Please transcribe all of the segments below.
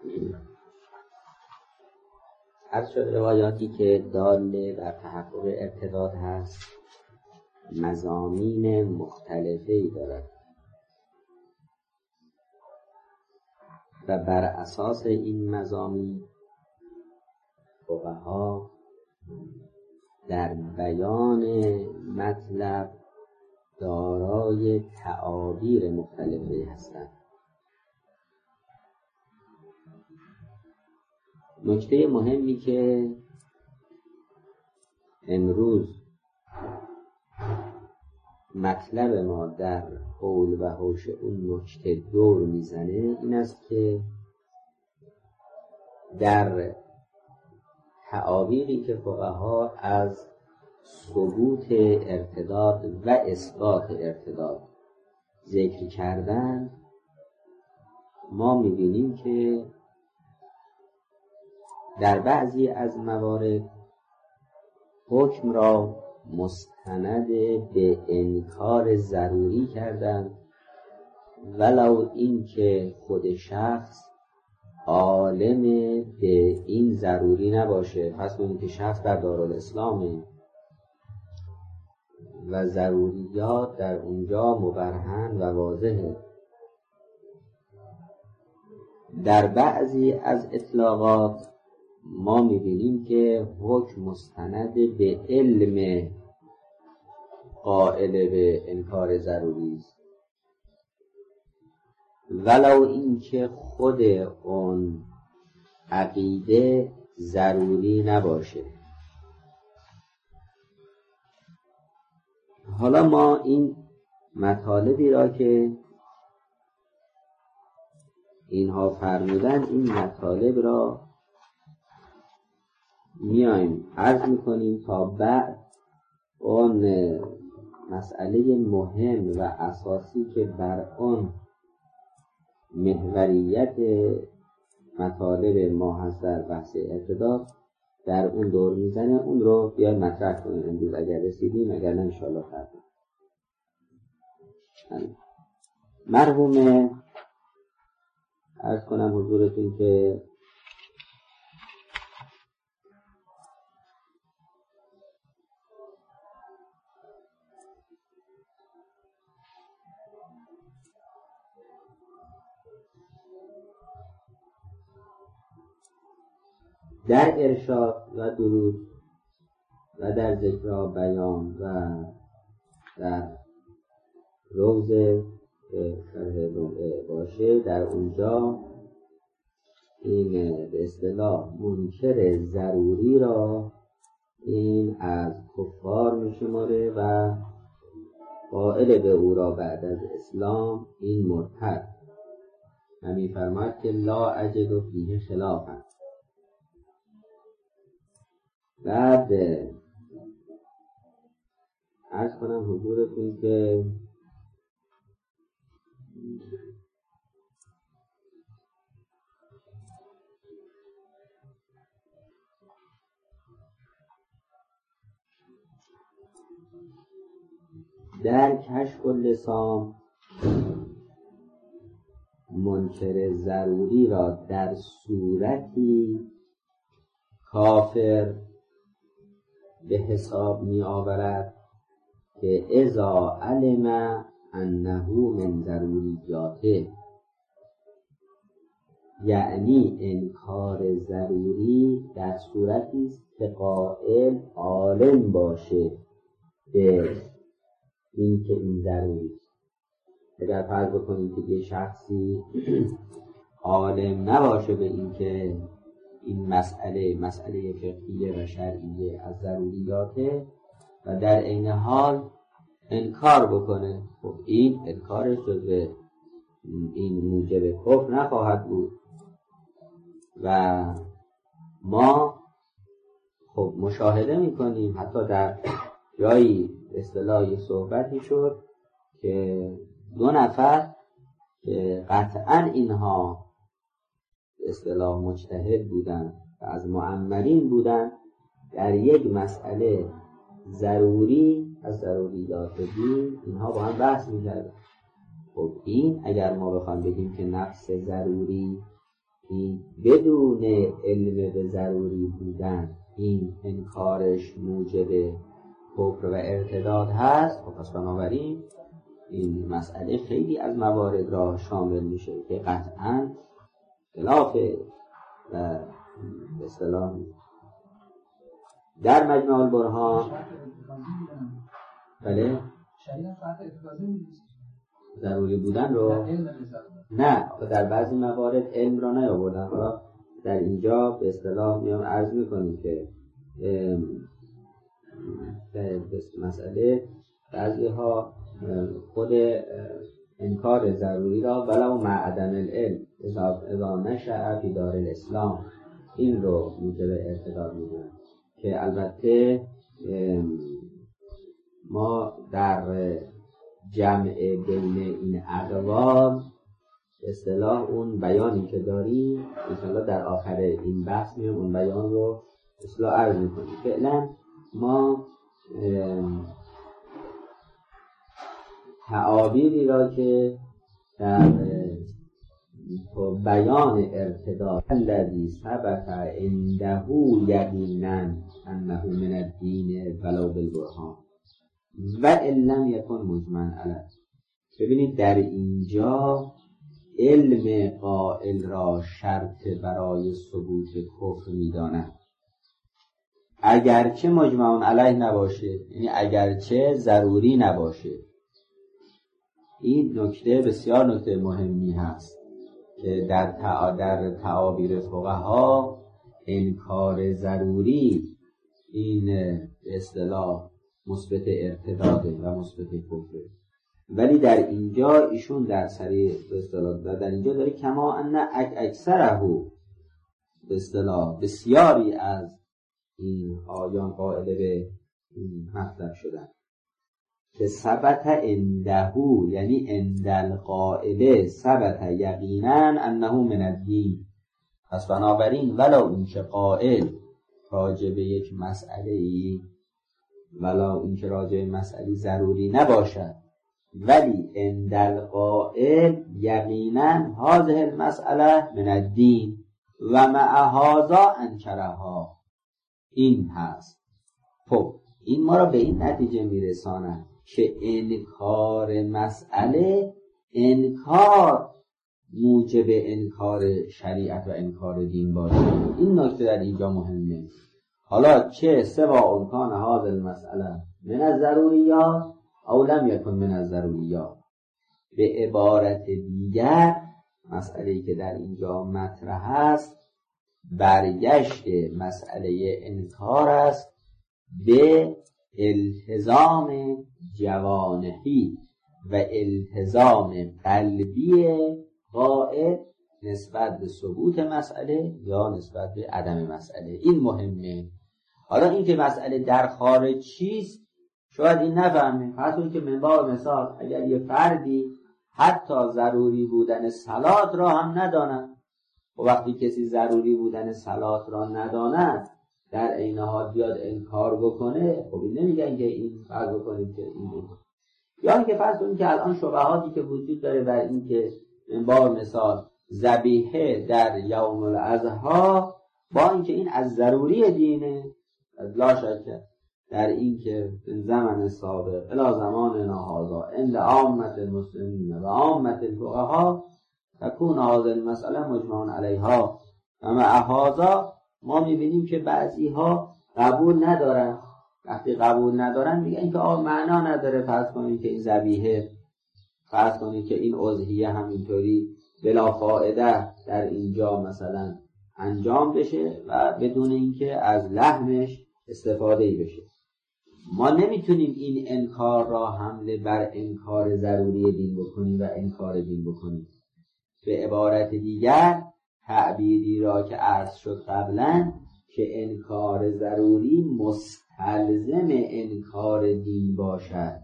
از شد روایاتی که داله بر تحقق ارتداد هست مضامین مختلفی دارد و بر اساس این مضامین فقها در بیان مطلب دارای تعابیر مختلفی هستند. نکته مهمی که امروز مطلب ما در حول و حوش اون نکته دور میزنه این است که در تعابیری که فقها از ثبوت ارتداد و اثبات ارتداد ذکر کردن ما میبینیم که در بعضی از موارد حکم را مستند به انکار ضروری کردند ولو این که خود شخص عالم به این ضروری نباشه. پس اون که شخص در دارالاسلامه و ضروریات در اونجا مبرهن و واضحه. در بعضی از اطلاقات ما میبینیم که حکم مستند به علم قائل به انکار ضروری است ولو این که خود اون عقیده ضروری نباشه. حالا ما این مطالبی را که اینها فرمودن این مطالب را میایم عرض میکنیم تا بعد اون مسئله مهم و اساسی که بر اون محوریت مطالب ما هست در بحث ارتداد در اون دور میزنه اون رو بیایم مطرح کنیم امروز اگر رسیدیم، اگر نه انشاءالله فردا. مرحوم عرض کنم حضورتون که در ارشاد و دروس و در ذکر و بیان و در روضه که شرح روضه باشه در اونجا این به اصطلاح منکر ضروری را این از کفار میشماره و قائل به او را بعد از اسلام این مرتد و میفرماید که لا اجد فیه خلافا. بعد عرض کنم حضورتون که در کشف اللسان منکر ضروری را در صورتی کافر به حساب می آورد که اذا علم انه من ضروریاته، یعنی انکار ضروری در صورتی است که قائل عالم باشه به این که این ضروری است. اگر فرض بکنیم که یه شخصی عالم نباشه به این که این مسئله فقهیه و شرعیه از ضروریاته و در عین حال انکار بکنه، خب این انکارش جزو این موجب کفر نخواهد بود. و ما خب مشاهده میکنیم حتی در جایی اصطلاحی صحبتی شد که 2 نفر که قطعا اینها اصطلاح مجتهد بودن و از معمرین بودن در یک مسئله ضروری از ضروریات دین اینها با هم بحث می‌کردن. خب این اگر ما بخوایم بگیم که نفس ضروری بدون علم به ضروری بودن این انکارش موجب کفر و ارتداد هست. خب پس بنابراین این مسئله خیلی از موارد را شامل میشه که قطعاً خلاف و به اصطلاح در مجمع البرهان بله ضروری بودن رو نه در بعضی موارد علم را نیاوردن. حالا در اینجا به اصطلاح میام عرض میکنیم که در مسئله بعضی ها خود انکار ضروری را ولو مع عدم العلم اذا نشأ فی دار الاسلام این رو موجب ارتداد میدونن که البته ما در جمع بین این اقوال اصطلاح اون بیانی که داریم انشاءالله در آخر این بحث میام اون بیان رو اصطلاح عرض میکنیم. فعلا ما تعابیری را که در بیان ارتداد الذی ثبت عنده یقینا انه من الدین ولو بالبرهان و ان لم یکن مجمعا علیه. ببینید در اینجا علم قائل را شرط برای ثبوت کفر می‌داند اگرچه مجمع علیه نباشه، یعنی اگرچه ضروری نباشه. این نکته بسیار نکته مهمی هست که در تعابیر فقها انکار ضروری این اصطلاح مثبت ارتداده و مثبت کفره، ولی در اینجا ایشون در سری به اصطلاح در اینجا داره کما ان اکثره به اصطلاح بسیاری از این آیان قائل به مطلب شدن که ثبت عنده، یعنی عند القائل ثبت یقینا انه من الدین. پس بنابراین ولو اینکه قائل راجع به یک مسئله ولو اینکه راجع به مسئله ضروری نباشد ولی عند القائل یقینا هذه المسئله من الدین و مع هذا انکرها. این هست. خب این ما را به این نتیجه میرساند که انکار مسئله انکار موجب انکار شریعت و انکار دین باشه. این نکته در اینجا مهمه. حالا چه سوا امکان هذه المسئله من الضروریات او لم یکن من الضروریات. به عبارت دیگر مسئله‌ای که در اینجا مطرح است برگشت مسئله انکار است به التزام جوانحی و التزام قلبی قائل نسبت به ثبوت مسئله یا نسبت به عدم مسئله. این مهمه. حالا این که مسئله در خارج چیست شاید این نفهمه. حتی که منبع مثال اگر یه فردی حتی ضروری بودن صلات را هم نداند و وقتی کسی ضروری بودن صلات را نداند در عین حال بیاد انکار بکنه، خب این نمیگن که این فرض بکنید که این بود. یا اینکه فرض کنید که الان شبهاتی که وجود داره بر این که منبع مثال ذبیحه در یوم الاضحی با اینکه این از ضروری دینه از لا شک در این که زمان سابق الی زماننا هذا عند عامة المسلمین و عامة الفقهاء تكون هذه المسأله مجمع علیها و مع هذا ما میبینیم که بعضی ها قبول ندارن. وقتی قبول ندارن میگن که معنا نداره فرض کنید که این ذبیحه فرض کنید که این اضحیه همینطوری بلا فائده در اینجا مثلا انجام بشه و بدون اینکه از لحمش استفاده بشه. ما نمیتونیم این انکار را حمله بر انکار ضروری دین بکنیم و انکار دین بکنیم. به عبارت دیگر تعبیری را که عرض شد قبلا که انکار ضروری مستلزم انکار دین باشد،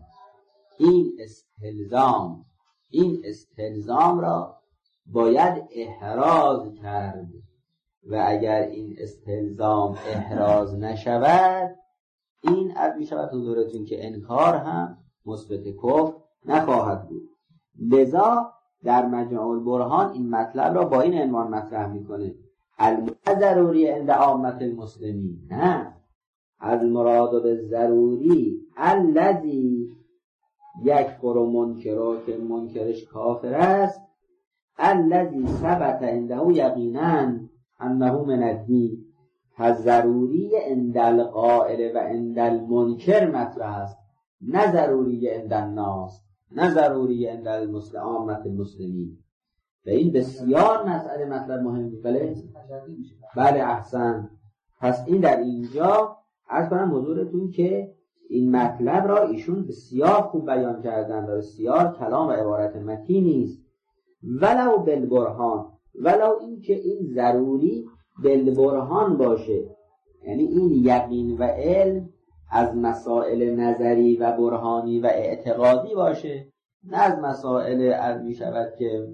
این استلزام را باید احراز کرد و اگر این استلزام احراز نشود این عرض می شود حضورتون که انکار هم مثبت کفر نخواهد بود. لذا در مجمع البرهان این مطلب را با این عنوان مطرح میکنه: ضروری عند عامة المسلمین. نه، از مراد به ضروری الذی یکفر منکر، که منکرش کافر است، الذی ثبت عنده یقینا انه من الدین. پس ضروری عند القائل و عند المنکر مطرح است، نه ضروری عند الناس، نه ضروری عند عامة المسلمین. و این بسیار مسئله مطلب مهمی. بله احسن. پس این در اینجا عرض کنم حضورتون که این مطلب را ایشون بسیار خوب بیان کردن و بسیار کلام و عبارت متینی است. ولو بالبرهان، ولو این که این ضروری بالبرهان باشه، یعنی این یقین و علم از مسائل نظری و برهانی و اعتقادی باشه، نه از مسائل از می شود که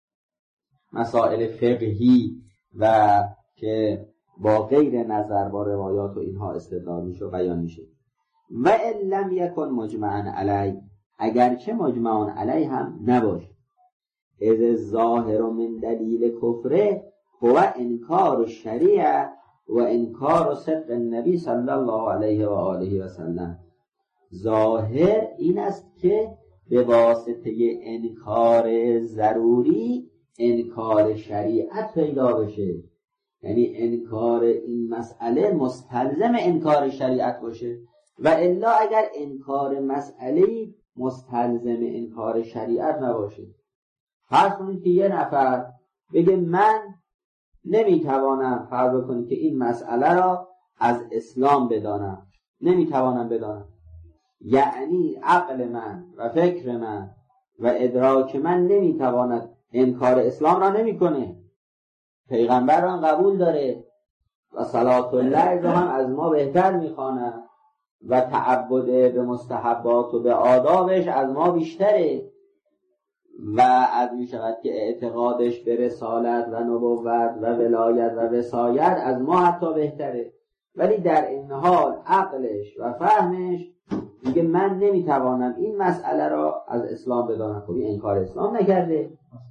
مسائل فقهی و که با غیر نظر با روایات و اینها استدلال میشه و بیان میشه. و ان لم یکن مجمعا علی، اگرچه مجمعا علی هم نباشه. اذ ظاهر من دلیل کفره هو انکار الشریعه و انکار صدق النبی صلی الله علیه و آله و سلم. ظاهر این است که به واسطه انکار ضروری انکار شریعت پیدا بشه، یعنی انکار این مسئله مستلزم انکار شریعت باشه. و الا اگر انکار مسئله مستلزم انکار شریعت نباشه، فرض کنید که یه نفر بگه من نمیتوانم، فرض کنید که این مسئله را از اسلام بدانم، نمیتوانم بدانم، یعنی عقل من و فکر من و ادراک من نمیتواند انکار اسلام را نمیکنه. پیغمبر را قبول داره و صلات الله را هم از ما بهتر میخواند و تعبد به مستحبات و به آدابش از ما بیشتره و از می شود که اعتقادش به رسالت و نبوت و ولایت و وصایت از ما حتی بهتره، ولی در این حال عقلش و فهمش میگه من نمیتوانم این مسئله را از اسلام بدانم. خب این انکار اسلام نکرده.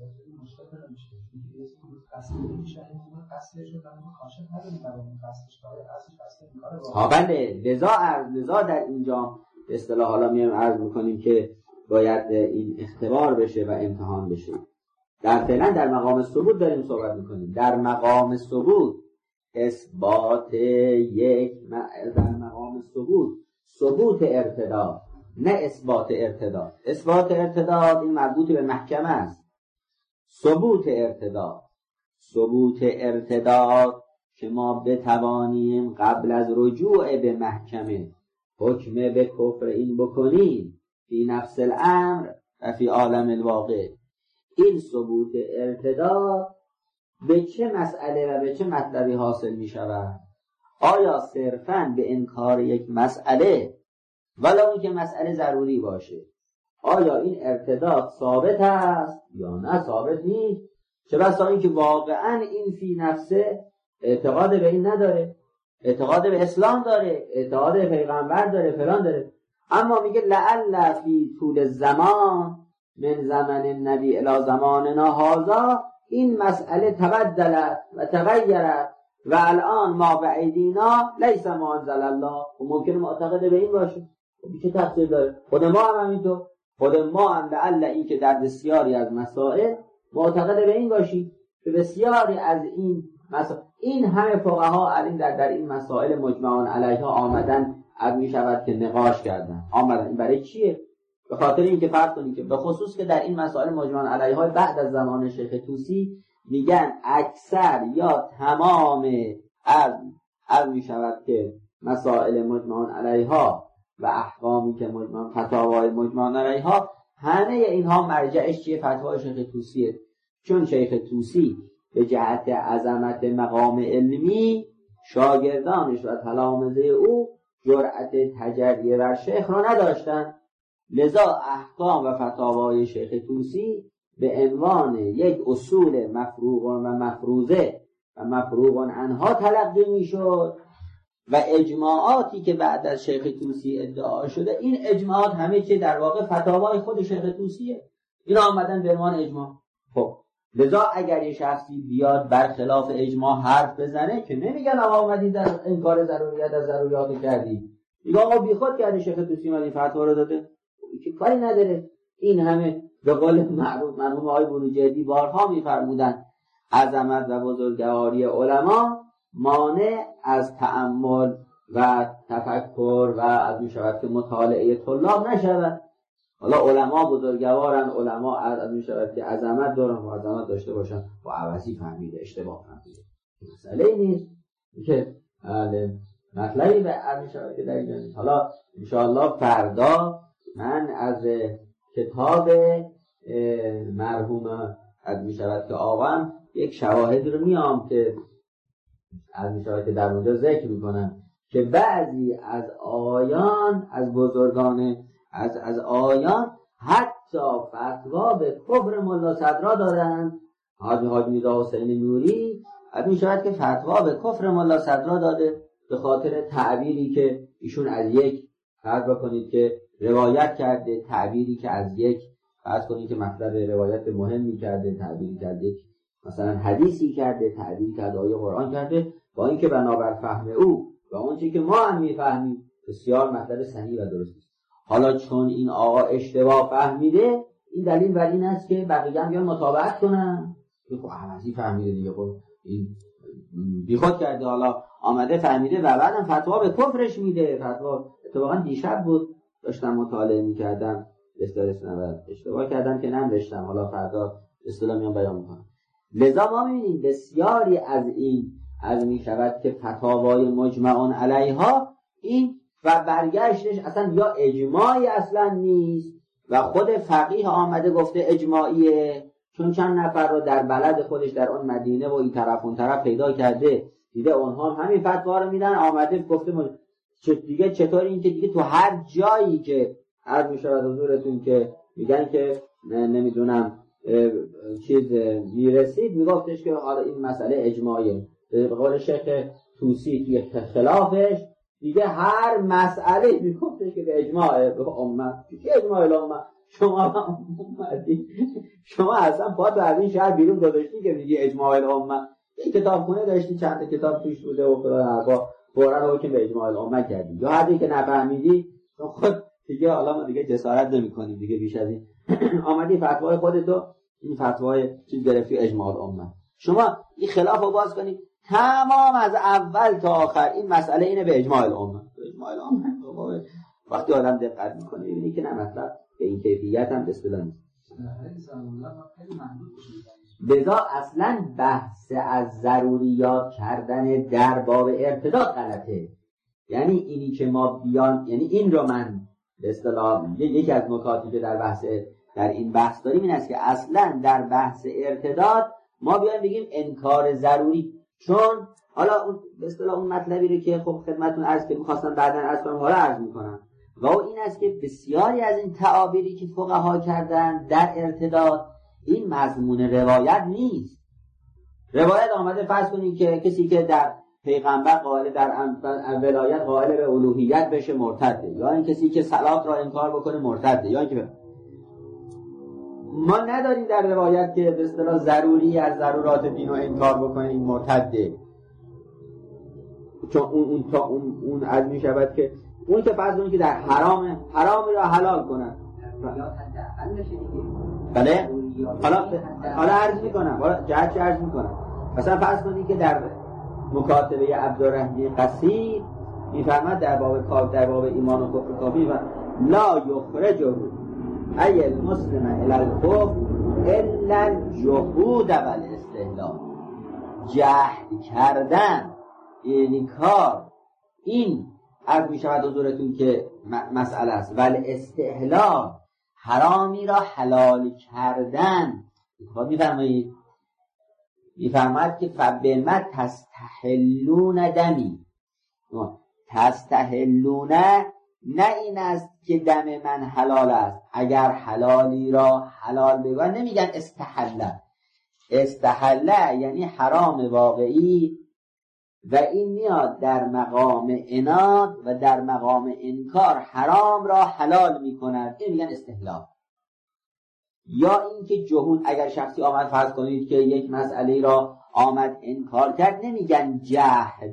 ها بله، لذا در اینجا به اصطلاح حالا میایم عرض میکنیم که باید این اختبار بشه و امتحان بشه. فعلا در مقام ثبوت داریم صحبت میکنیم. در مقام ثبوت اثبات در مقام ثبوت ارتداد، نه اثبات ارتداد. اثبات ارتداد این مربوط به محکمه است. ثبوت ارتداد که ما بتوانیم قبل از رجوع به محکمه حکم به کفر این بکنیم فی نفس الامر و فی عالم الواقع. این ثبوت ارتداد به چه مسئله و به چه مطلبی حاصل می شود؟ آیا صرفاً به انکار یک مسئله ولو اینکه مسئله ضروری باشه، آیا این ارتداد ثابت است یا نه ثابت نیست؟ چه بسا اینکه واقعاً این فی نفسه اعتقاد به این نداره، اعتقاد به اسلام داره، اعتقاد به پیغمبر داره، فلان داره، اما میگه لعل فی طول الزمان من زمن النبی الی زماننا هذا این مسئله تبدلت و تغیرت و الان ما به ایدینا لیس ما انزل الله. و ممکنه معتقد به این باشه، چه تفسیر داره؟ خود ما هم همینطور، خود ما هم لعل این که در بسیاری از مسائل معتقد به این باشی، به بسیاری از این مسائل این همه فقها الان در این مسائل مجمعان علیها آمدن، از می شود که نقاش کردن. آمدن این برای چیه؟ به خاطر اینکه فرض کنید که به خصوص که در این مسائل مجمعان علیها بعد از زمان شیخ طوسی میگن اکثر یا تمام از می شود که مسائل مجمعان علیها و احکامی که مجمعان فتاوای مجمعان علیها همه اینها مرجعش چیه؟ فتوای شیخ طوسیه. چون شیخ طوسی به جهت عظمت مقام علمی شاگردانش و تلامذه او جرأت تجریه بر شیخ را نداشتند، لذا احکام و فتاوای شیخ طوسی به عنوان یک اصول مفروغ و مفروضه و مفروغ عنها تلقی میشد و اجماعاتی که بعد از شیخ طوسی ادعا شده این اجماعات همه که در واقع فتاوای خود شیخ طوسیه، اینا آمدن به عنوان اجماع. خب لذا اگر یه شخصی بیاد برخلاف اجماع حرف بزنه که نمیگن آقا اومدی در انکار ضروریت از ضروریات کردی، میگه آقا بیخود کردی شیخ طوسی اومد این فتوا رو داده که کاری نداره. این همه به قول معروف مرحوم آقای بروجردی بارها میفرمودن عظمت و بزرگواری علما مانع از تأمل و تفکر و از می شود که مطالعه طلاب نشود. حالا علما بزرگوارن، علما از می شود که عظمت دارن و عظمت داشته باشن و عوضی فهمیده اشتباه فهمیده مسئله نیست که مطلبی به می شود که در اینجا نیست. حالا انشاءالله فردا من از کتاب مرحوم از می شود که آقام یک شواهد رو میام که از می شود که در اونجا ذکر میکنم که بعضی از آیان از بزرگان از آیان حتی فتوا به کفر ملا صدرا دادن. حاج میرزا حسین نوری از می شود که فتوا به کفر ملا صدرا داده به خاطر تعبیری که ایشون از یک فرض بکنید که روایت کرده، تعبیری که از یک فرض کنید که مطلب روایت مهمی کرده، تعبیری که از یک مثلا حدیثی کرده، تعبیری که از آیه قرآن کرده، با اینکه بنابر فهم او و اون چیزی که ما هم میفهمیم بسیار مطلب صحیح و درست است. حالا چون این آقا اشتباه فهمیده، این دلیل بر این است که بقیه هم بیان متابعت کنن که خب احمدی فهمیده دیگه، خب این بیخود کرده، حالا آمده فهمیده و بعدم فتوا به کفرش میده. فتوا اتفاقا دیشب بود داشتم مطالعه میکردم اشتباه کردم که ننوشتم، حالا فردا اصطلاح میام بیان میکنم. لذا ما میبینیم بسیاری از این از میشود که فتاوای مجمعون علیها این و برگشتش اصلا یا اجماعی اصلا نیست و خود فقیه آمده گفته اجماعیه، چون چند نفر رو در بلد خودش در اون مدینه و این طرف اون طرف پیدا کرده، دیده اونها همین فتوا رو میدن، آمده گفته دیگه چطور این که دیگه تو هر جایی که عرض میشود حضورتون که میگن که نمیدونم چیز میرسید میگفتش که حالا این مسئله اجماعیه. به قول شیخ طوسی توی خلافش دیگه هر مسئله میگفتش که به اجماع امت. چی اجماع الامه؟ شما اصلا پات از این شهر بیرون گذاشتی که میگی اجماع الامه. این کتابخونه داشتی چند تا کتاب توش بوده و فلان فورا حکم به اجماع الامه کردی، یا حدی که نفهمیدی خود دیگه حالا ما دیگه جسارت نمی‌کنیم دیگه بیش از این آمدی فتوای خودتو این فتوای چیز گرفتی اجماع الامه. شما این خلاف رو باز کنید تمام از اول تا آخر این مسئله اینه به اجماع الامه. اجماع الامه وقتی آدم دقت میکنه میبینی که نه مطلب به این کیفیت هم به اصطلاح نیست. لذا اصلا بحث از ضروریات کردن در باب ارتداد غلطه. یعنی اینی که ما بیان، یعنی این رو من به اصطلاح یکی از نکاتی که در این بحث داریم این است که اصلا در بحث ارتداد ما بیان بگیم انکار ضروری، چون حالا به اصطلاح اون مطلبی رو که خب خدمتتون عرض که می‌خواستم بعداً عرض کنم حالا عرض می‌کنم و این است که بسیاری از این تعابیری که فقها کردن در ارتداد این مضمون روایت نیست. روایت آمده فرض کنید که کسی که در پیغمبر قائل در ولایت قائل به الوهیت بشه مرتده، یا این کسی که صلات را انکار بکنه مرتده، یا اینکه ما نداریم در روایت که به اصطلاح ضروری از ضرورات دین رو انکار بکنه این مرتده، چون اون از می شود که اون که فرض کنید که در حرامی را حلال کنن. بله حالا عرض میکنم، حالا جهتش عرض میکنم. مثلا فرض کنید که در مکاتبه عبدالرحمن قصیر میفرماد در باب ایمان و کفر کافی و لا یخرجه ای المسلم الی الکفر الا الجحود والاستهلاک. جهد کردن این کار این عرض می شود حضورتون که مسئله است، ولی استحلال حرامی را حلال کردن. میفرماید که فبما تستحلون دمی. تستحلون نه این است که دم من حلال است، اگر حلالی را حلال بگوین نمیگن استحله یعنی حرام واقعی و این میاد در مقام عناد و در مقام انکار حرام را حلال میکند، این میگن استحلال. یا اینکه جهود، اگر شخصی آمد فرض کنید که یک مسئله را آمد انکار کرد، نمیگن جهد،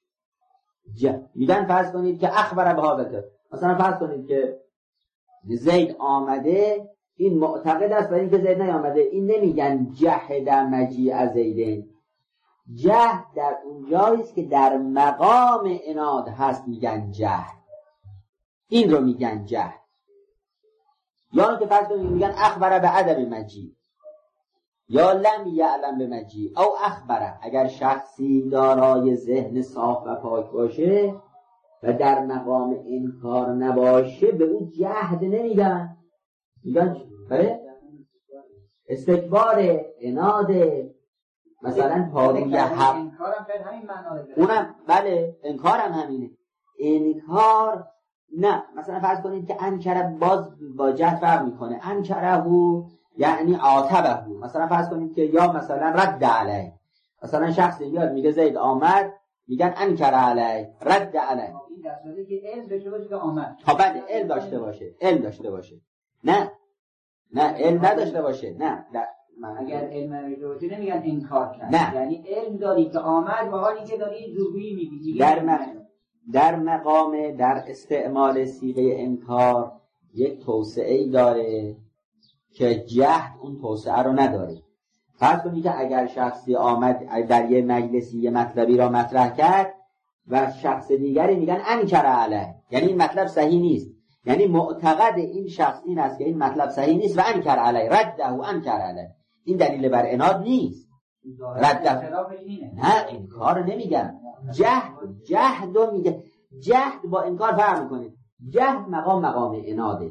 میگن فرض کنید که اخبر به هذا، مثلا فرض کنید که زید آمده، این معتقد است برای اینکه زید نیامده، این نمیگن جهد مجیء زیدین. جهد در اونجایی است که در مقام عناد هست، میگن جهد، این رو میگن جهد. یا اینکه فرض کنید میگن اخبر به عدم مجیء، یا لم یعلم به مجیء، او اخبره، اگر شخصی دارای ذهن صاف و پاک باشه و در مقام انکار نباشه، به اون جهد نمیگن، میگن بله استکبار، عناد، مثلا پاروی حق، انکارم به همین معنا داره، اونم بله انکارم همینه. انکار نه، مثلا فرض کنید که انکره باز با جهد فرق میکنه، انکره یعنی عاتبه، مثلا فرض کنید که یا مثلا رد علیه، مثلا شخصی میاد میگه زید آمد، میگن انکر علیه، رد علیه، این در صورتی که علم داشته باشه که آمد، تا بعد علم داشته باشه، علم داشته باشه، نه علم نداشته باشه، نه اگر علم نداشته باشه نمیگن انکار کرد، نه. یعنی علم داری که آمد و حالی که داری زورگویی میگی. در مقام، در استعمال صیغه انکار یک توسعه‌ای داره که جهد اون توسعه رو نداره. فرض کنید که اگر شخصی آمد در یه مجلسی یه مطلبی را مطرح کرد و شخص دیگری میگن انکر علیه، یعنی این مطلب صحیح نیست، یعنی معتقد این شخص این است که این مطلب صحیح نیست و انکر علیه، رده و انکر علیه، این دلیل بر عناد نیست. رده نه، انکار نمیگن، جهد رو میگه. جهد با انکار فرق میکنه. جهد مقام عناده،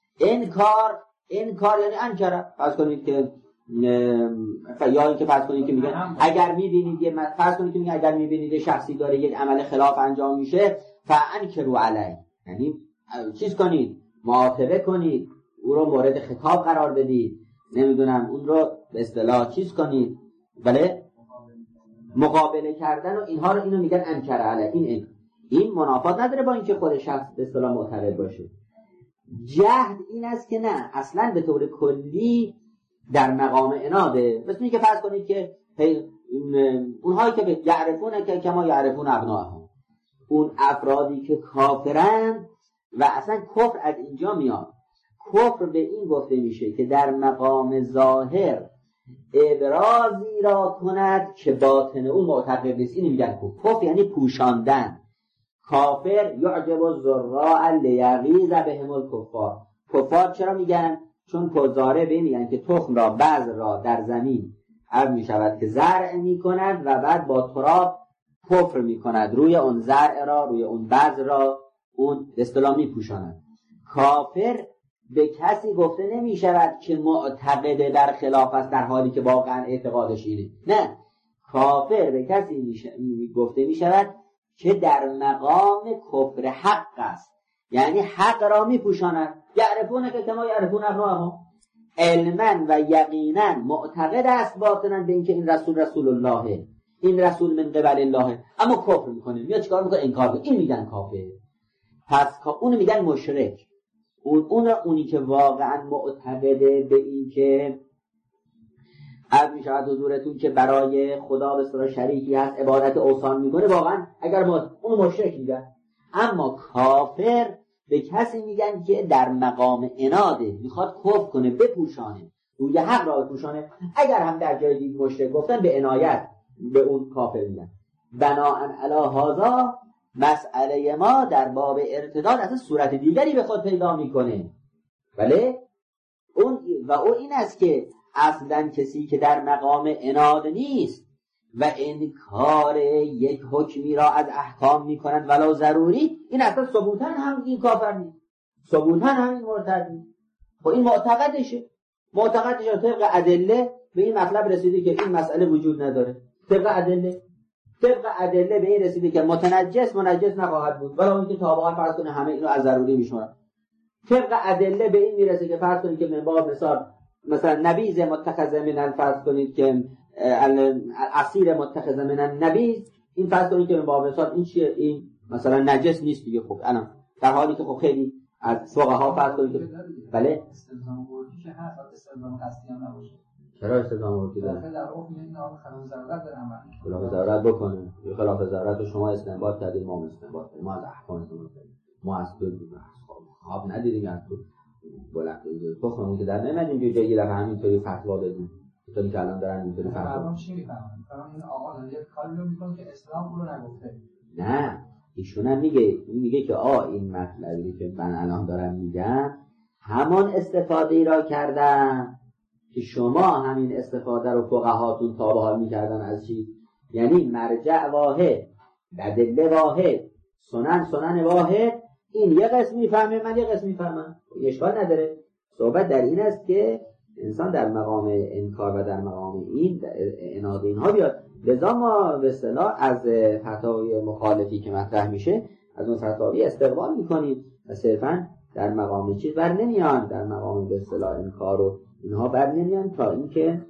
انکار یعنی انکر. فرض کنید که یا اینکه فرض کنید که میگن اگر میبینید فرض کنید که میگن اگر میبینید شخصی داره یک عمل خلاف انجام میشه فانکروا علیه، یعنی چیز کنید، معاتبه کنید، او رو مورد خطاب قرار بدید، نمیدونم اون رو به اصطلاح چیز کنید، بله مقابله کردن و اینها رو، اینو میگن انکر علیه. این منافات نداره با اینکه خود شخص به اصطلاح معتقد باشه. جهد این است که نه، اصلا به طور کلی در مقام عناده. مثل اینکه فرض کنید که اونهایی که یعرفونه که کما یعرفون ابناءهم، اون افرادی که کافرن و اصلا کفر از اینجا میاد. کفر به این گفته میشه که در مقام ظاهر ابرازی را کند که باطن او معتقد نیست، اینو میگن کفر، یعنی پوشاندن. کافر یعجب الزراع لیغیظ بهم الکفار. کفار چرا میگن؟ چون کفاره به میگن که تخم را، بذر را در زمین عرض میشود که زرع میکند و بعد با تراب کفر میکند، روی اون زرع را، روی اون بذر را اون به اصطلاح میپوشاند. کافر به کسی گفته نمیشود که معتقد در خلاف است در حالی که واقعا اعتقادش اینه، نه، کافر به کسی گفته میشود که در مقام کفر حق است، یعنی حق را میپوشاند. یعرفونه که کما یعرفون ابناءهم، علما و یقینا معتقد است باطنا به اینکه این رسول الله، این رسول من قبل الله، اما کفر میکنه، میاد چیکار میکنه؟ انکار میکنه. این میگن کافر. پس اون میگن مشرک. اونی که واقعا معتقده به این که عرض می شود حضورتون که برای خدا به اصطلاح شریکی هست، عبادت اوثان میکنه، واقعا اگر ما اون مشرک میگن. اما کافر به کسی میگن که در مقام عناده، میخواد کفر کنه، بپوشانه، روی حق را بپوشانه. اگر هم در جای دیگه مشرک گفتن، به عنایت به اون کافر میگن. بناءً علی هذا مسئله ما در باب ارتداد اصلا صورت دیگری به خود پیدا میکنه. بله اون این است که اصلا کسی که در مقام عناد نیست و انکار یک حکمی را از احکام میکنند ولو ضروری، این اصلا ثبوتاً هم این کافر نیست، ثبوتاً هم این مرتد نیست. خب این معتقدشه طبق ادله به این مطلب رسیده که این مسئله وجود نداره، طبق ادله به این رسیده که منجس نخواهد بود، ولی اون که تابعا فرض کنه همه اینو از ضروری میشمارن. طبق ادله به این میرسه که فرض کنید که من باب مثلا نبیذ متخذ من الفرض کنید که الاسیر متخذ من النبیذ، این فرض کنید که من باب این چیه؟ این مثلا نجس نیست دیگه. خب الان در حالی که خب خیلی از فقها فرض کنید. بله استلزام عرفی که هست، استلزام قصدی هم نباشه. چرا استلزام عرفی داره؟ در عرف میگن خلاف ضرورت داره عمل. خلاف ضرورت بکنه. خلاف ضرورت رو شما استنباط کردید، ما استنباط کردیم. ما از احکام استنباط کردیم. ما از تو خواب ندیدیم، از تو بلند بخونیم که در نمیدیم یه جایی رفت همینطوری فتوا بدیم. تو که الان دارن اینطوری فتوا. مردم چی میفهمن؟ مثلا این آقا داره یه کاری رو میکنه که اسلام اون رو نگفته. نه، ایشون هم میگه که این مطلبی که من الان دارم میگم همان استفاده را کردن که شما همین استفاده رو فقهاتون تا به حال میکردن از چی؟ یعنی مرجع واحد، ادله واحد، سنن واحد. این یه قسم میفهمه، من یه قسم میفهمم، اشکال نداره. صحبت در این است که انسان در مقام انکار و در مقام این عناد اینها بیاد. لذا ما به اصطلاح از فتاوی مخالفی که مطرح میشه از اون فتاوی استقبال میکنیم و صرفا در مقام چیز بر نمیان، در مقام به اصطلاح انکار و اینها بر نمیان، تا اینکه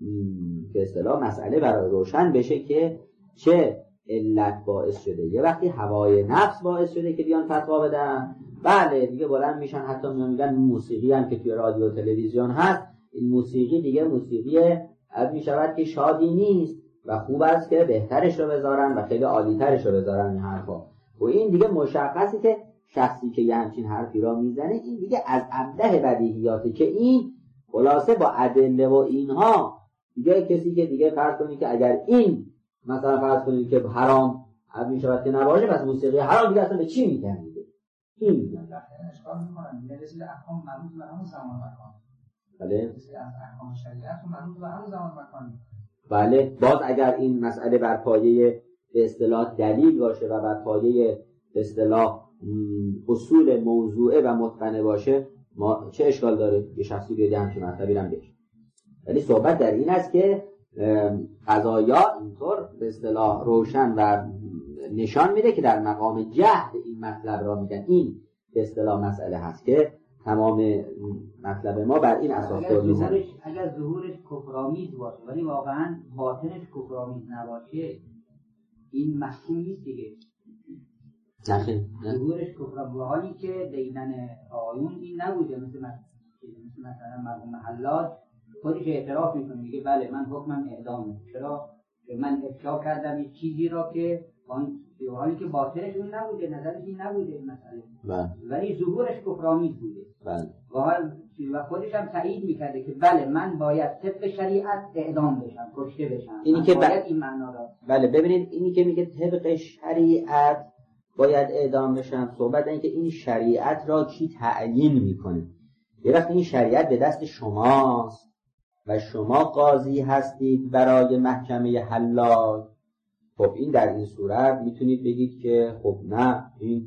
به اصطلاح مسئله برای روشن بشه که چه علت باعث شده. یه وقتی هوای نفس باعث شده که بیان فتوا بدن، بله دیگه بلند میشن، حتی میگن موسیقی هم که توی رادیو و تلویزیون هست، این موسیقی دیگه موسیقی از میشود که شادی نیست و خوب است که بهترش رو بذارن و خیلی عالی‌ترش رو بذارن این حرفا. و این دیگه مشخصی که شخصی که یه همچین حرفی را میزنه این دیگه از ابله بدیهیاته که این خلاصه با ادله و اینها دیگه کسی که دیگه فرض کنید که اگر این مثلا فرض کنید که حرام میشود که نباشه، پس موسیقی حرام دیگه اصلا به چی میگن دیگه؟ این میگن اشکال میکنن میگه رسید احکام مربوط به همون زمان مکان. بله رسید از احکام شریعت مربوط به همون زمان مکان. بله باز اگر این مسئله بر پایه به اصطلاح دلیل باشه و بر پایه به اصطلاح اصول موضوعه و متقنه باشه، ما چه اشکال داره یه شخصی بیاد همچین مطلبی رو بگه؟ ولی صحبت در این است که قضایا اینطور به اصطلاح روشن و نشان میده که در مقام جهد این مطلب را میگن. این به اصطلاح مسئله هست که تمام مطلب ما بر این اساس دور میزنه. اگر ظهورش کفرآمیز باشه ولی واقعا باطنش کفرآمیز نباشه، این محکوم نیست دیگه. ظهورش کفرآمیز به حالی که دیدن آیون این نبوده، مثلا مرحوم حلاج خودش اعتراف میکنه، میگه بله من حکمم اعدامه. چرا؟ که من افشا کردم یک چیزی را که به حالی که باطنش اون نبوده، نظرش این نبوده این مسئله، ولی ظهورش کفرآمیز بوده. و خودش هم تایید میکرده که بله من باید طبق شریعت اعدام بشم، کشته بشم. اینی که باید این معنا را بله ببینید، اینی که میگه طبق شریعت باید اعدام بشم، صحبت این که این شریعت را کی تعیین میکنه. یه وقت این شریعت به دست شماست و شما قاضی هستید برای محکمه حلاج. خب این در این صورت میتونید بگید که خب نه، این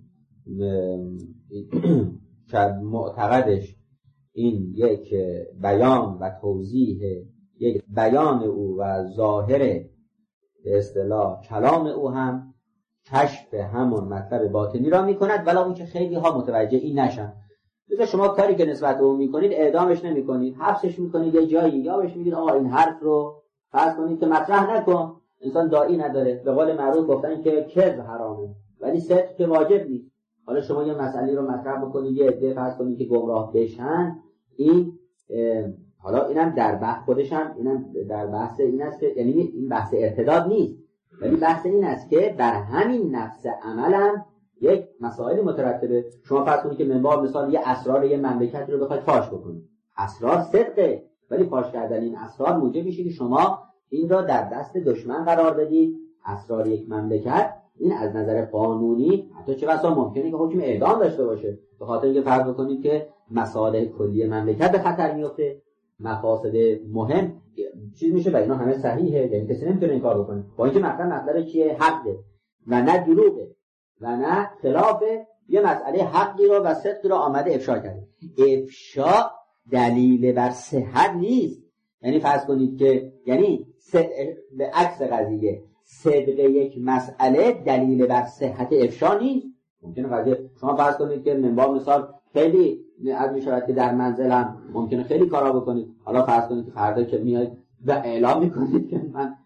معتقدش این یک بیان و توضیح، یک بیان او و ظاهر به اصطلاح کلام او هم کشف همون مطلب باطنی را میکند، ولی اون که خیلی ها متوجه این نشن. لذا شما کاری که نسبت او میکنید اعدامش نمیکنید، حبسش میکنید یه جایی، یا بهش میگید آقا این حرف رو فرض کنید که مطرح نکن، انسان داعی نداره. به قول معروف گفتن که کذب حرامه ولی صدق که واجب نیست. حالا شما یه مسئله رو مطرح بکنید، یه عده فرض کنید که گمراه بشن، این حالا اینم در بحث خودش هم اینم در بحث این است که یعنی این بحث ارتداد نیست، ولی بحث این است که بر همین نفس عملم یک مسائل مترتبه. شما فرض کنید که منبع مثال یه اسرار یه مملکت رو بخواید فاش بکنید، اسرار صدقه ولی فاش کردن این اسرار موجب میشه که شما این را در دست دشمن قرار بدید. اسرار یک مملکت این از نظر قانونی حتی چه بسا ممکنه که حکم اعدام داشته باشه، به خاطر اینکه فرض بکنید که مصالح کلی مملکت به خطر میفته، مفاسد مهم چیز میشه و اینا همه صحیحه، یعنی کسی نمیتونه این کار بکنه، با اینکه مطلب چیه؟ حقه و نه دروغه و نه خلافه. یه مسئله حقی رو و صدقی رو آمده افشا کرده. افشا دلیل بر صحت نیست. یعنی فرض کنید که یعنی به عکس قضیه صدق یک مسئله دلیل بر صحت افشا نیست. ممکنه قضیه شما فرض کنید که منبع مثال خیلی از میشود که در منزلم ممکنه خیلی کارا بکنید، حالا فرض کنید که فردا که میاید و اعلام میکنید که من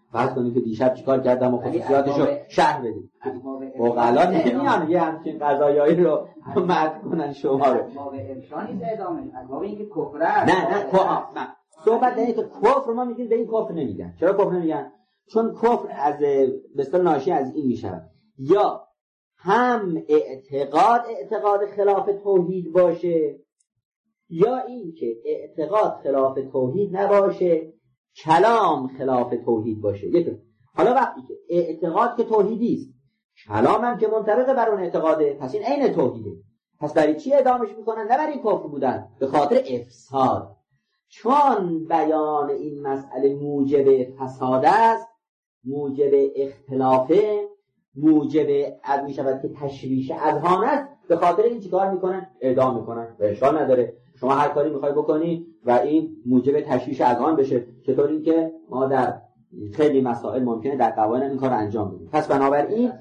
فرض کنید که دیشب چیکار کردم و خصوصیاتشو شرح بدید. عقلا نمیان یه همچین قضایایی رو مد کنن شما رو. باب ارشاد نیست اعدامش، باب اینکه کفر است. نه صحبت اینه که کفر ما میگیم به این کفر نمیگن. چرا کفر نمیگن؟ چون کفر از به اصطلاح ناشی از این میشود یا هم اعتقاد خلاف توحید باشه یا این که اعتقاد خلاف توحید نباشه، کلام خلاف توحید باشه. حالا وقتی که اعتقاد که توحیدی است، کلام هم که منطبق بر اون اعتقاده، پس این عین توحیده. پس برای چی اعدامش میکنن؟ نه برای کفر بودن، به خاطر افساد. چون بیان این مسئله موجب فساد است، موجب اختلافه، موجب از میشود که تشویش اذهان است، به خاطر این چیکار میکنن؟ اعدام میکنن. و اشکال نداره شما هر کاری میخوای بکنی و این موجب تشویش اذهان بشه. چطور این که ما در خیلی مسائل ممکنه در قوانین این کار انجام بدیم. پس بنابراین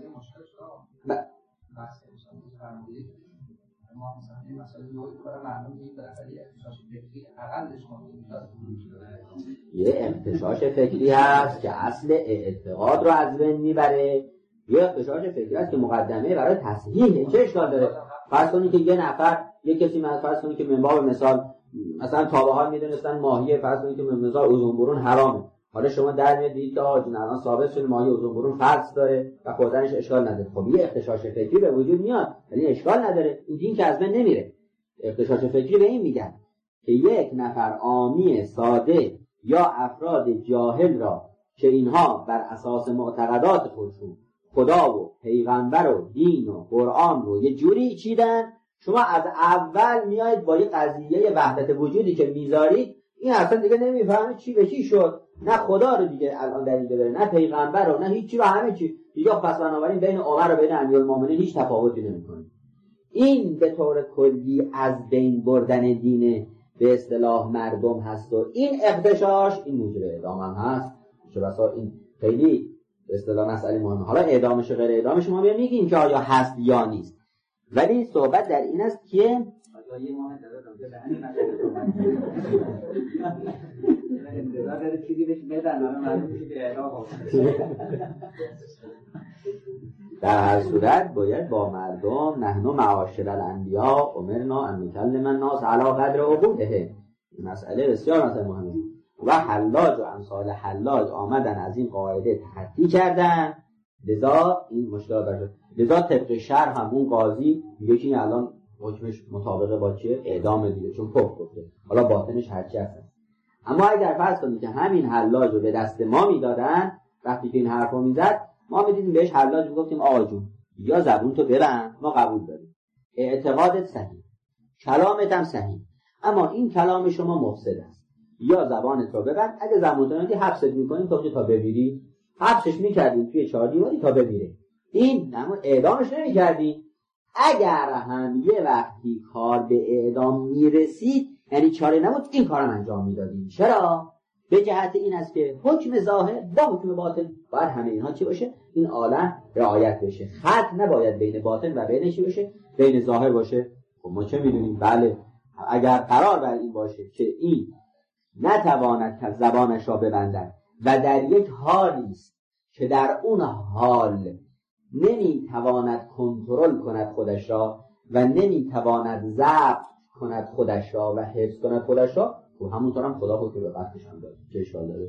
یه اغتشاش فکری هست که اصل اعتقاد رو از بین میبره، یه اغتشاش فکری هست که مقدمه برای تصحیح. چه اشکال داره؟ فرض کنید که یه نفر، یه کسی فرض کنید که من باب مثال مثلا تا به حال میدونستن ماهی، فرض کنید که مثال اوزون برون حرامه، حالا شما در میاد دیدید که الان ثابت شده ماهی اوزون برون فرض داره و خوردنش اشکال نداره. خب یه اغتشاش فکری به وجود میاد ولی اشکال نداره، این دین که از بین نمیره. اغتشاش فکری به این میگن که یک نفر عامی ساده یا افراد جاهل را که اینها بر اساس معتقدات خودشون خدا و پیغمبر و دین و قرآن رو یه جوری چیدن، شما از اول میایید با یه قضیه وحدت وجودی که میذارید، این اصلا دیگه نمیفهمه چی به چی شد، نه خدا رو دیگه الان در اینجا داره، نه پیغمبر رو، نه هیچی رو، همه چی دیگه. پس بنابراین بین عمر و بین امیرالمومنین هیچ تفاوتی نمیکنه. این به طور کلی از بین بردن دین به اصطلاح مردم هست و این اغتشاش این موجب اعدام هم هست. چه بسا این خیلی به اصطلاح مسئله مهمه. حالا اعدامش و غیر اعدامش ما میگیم که آیا هست یا نیست، ولی صحبت در این است که در هر صورت باید با مردم نحن معاشر الانبیاء امرنا ان نکلم الناس علی قدر عقولهم. مسئله بسیار مسئله مهمه و حلاج و امثال حلاج آمدن از این قاعده تخطی کردن، لذا این مشکل داشت. لذا طبق شرح هم اون قاضی میگه که الان حکمش مطابقه با چیه؟ اعدام دیگه، چون کفر گفته، حالا باطنش هرچی هست. اما اگر فرض کنید که همین حلاج رو به دست ما میدادن، وقتی که این حرفو میزد ما میدیدیم بهش حلاج میگفتیم آقا جون یا زبون تو ببند، ما قبول داریم، اعتقادت صحیح، کلامت هم صحیح، اما این کلام شما مفسد است، یا زبانت رو ببند، اگه زبونت رو حبست میکنیم تا بمیری، حبسش میکردیم توی 4 دیواری تا بمیره. این اما اعدامش نمیکردیم. اگر هم یه وقتی کار به اعدام میرسید یعنی چاره نبود، این کارم انجام میدادیم. چرا؟ به جهت این است که حکم ظاهر با حکم باطن باید همه اینها چی باشه؟ این عالم رعایت بشه. خط نباید بین باطن و بین چی باشه؟ بین ظاهر باشه. خب ما چه میدونیم؟ بله اگر قرار بر این باشه که این نتواند که زبانش را ببندد و در یک حالی است که در اون حال نمیتواند کنترل کند خودش را و نمیتواند ضبط کند خودش را و حفظ کند خودش را، و همونطور هم خدا خود که به قتلش هم داده. چه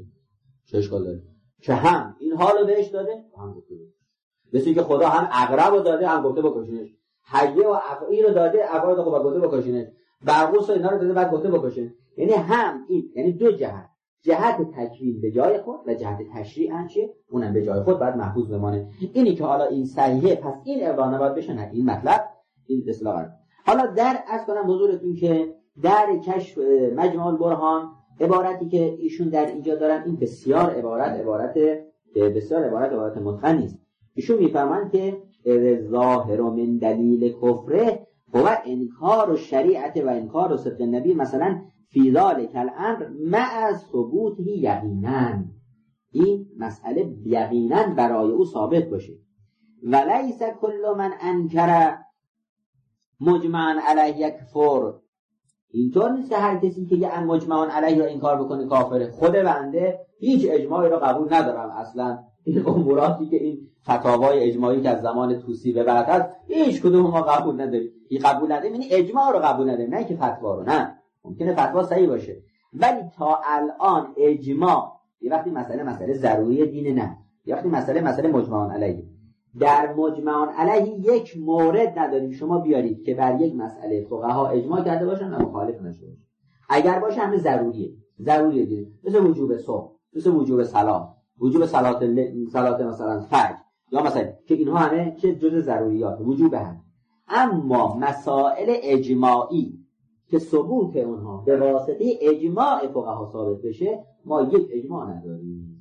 اشکال داره که هم این حالو بهش داده هم گفته مثل که خدا هم عقرب رو داده هم گفته بکشینش، حیه و افعی رو داده افراد رو گفته بکشینش، برقوس و اینا رو داده بعد گفته بکشین. یعنی هم این یعنی دو جهت تکوین به جای خود و جهت تشریع هم چیه؟ اونم به جای خود باید محفوظ بمانه. اینی که حالا این صحیحه پس این اقرار نباید بشه، نه این مطلب این اصلاح. حالا در از کنم حضورتون که در کشف مجمع البرهان عبارتی که ایشون در اینجا دارن این بسیار عبارت متقنی است. ایشون میفهمن که ظاهر من دلیل کفره هو انکار الشریعت و انکار صدق النبی مثلا فی ذلک الامر مع ثبوته یقینا، این مسئله یقینا برای او ثابت باشه. ولیس کل من انکر مجمعا علیه یکفر، اینطور نیست که هر کسی که یه مجمعان علیه را این کار بکنه کافره. خود بنده هیچ اجماعی را قبول ندارم اصلا. این اموراتی که این فتاوای اجماعی که از زمان طوسی به بعد هست هیچ کدوم ما قبول نداریم. این قبول نداریم یعنی اجماع رو قبول نداریم، نه که فتوا رو. نه، ممکنه فتوا صحیح باشه ولی تا الان اجماع یه وقتی مسئله ضروری دینه، نه یه وقتی مسئله مجمعان علیه. در مجمعان علیه یک مورد نداریم شما بیارید که بر یک مسئله فقها اجماع کرده باشن و مخالف نشده باشه. اگر باشه همه ضروریه دیگه، مثل وجوب صبح، مثل وجوب صلات، وجوب صلات مثلا فجر، یا مثلا که اینها همه چه جز ضروریات وجوب هم. اما مسائل اجماعی که ثبوت اونها به واسطه اجماع فقها ثابت بشه ما یک اجماع نداریم.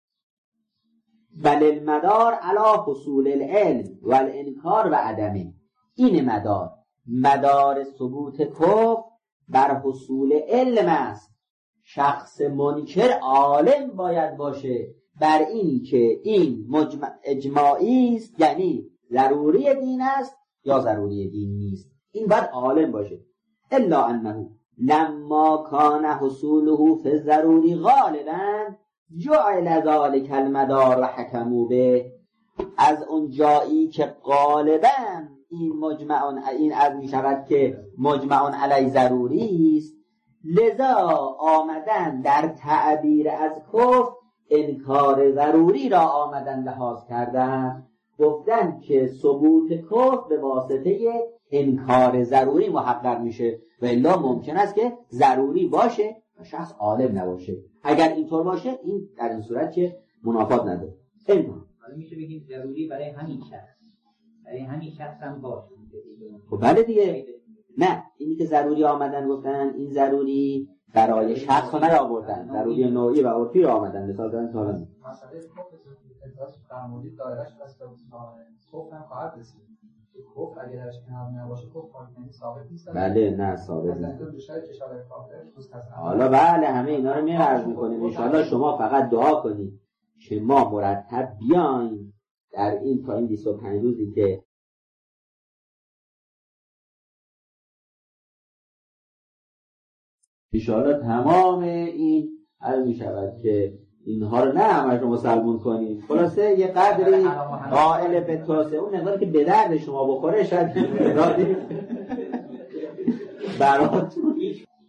بل المدار علی حصول العلم و الانکار و عدمه. این مدار ثبوت کفر بر حصول علم است. شخص منکر عالم باید باشه بر این که این اجماعی است، یعنی ضروری دین است یا ضروری دین نیست. این باید عالم باشه. الا انه لما کان حصوله فی الضروری غالبا جعل ذلك المدار و حکموا به. از اون جایی که غالبا این از می شود که مجمعون علی ضروری است، لذا آمدن در تعبیر از کفر انکار ضروری را آمدن لحاظ کردن، گفتن که ثبوت کفر به واسطه انکار ضروری محقق میشه و الا ممکن است که ضروری باشه و شخص عالم نباشه. اگر اینطور باشه این در این صورت که منافات نداره. حالا میشه بگیم ضروری برای همین شخص هم باشه. خب بله دیگه. نه، اینی که ضروری آمدن گفتن این ضروری برای شخص رو نیاوردن، ضروری نوعی و عرفی رو آمدن. مثال دادن تا الان مسئله اتفاق فرمودید دایره‌اش بس به خوف هم خواهد رسید. خوف اگه درش کنار نباشه خوف کاملا ثابت نیست. بله نه ثابت نیست. حالا بله همه اینا رو می‌عرض می‌کنیم. ان شاءالله شما فقط دعا کنید که ما مرتب بیایم در این تا این 25 روزی که انشاءالله تمام این عرض می شود که اینها رو نه همش رو مسلمون کنید. خلاصه یه قدری قائل به توسعه اون نقداری که به درد شما بخوره شاید نقداری براتون.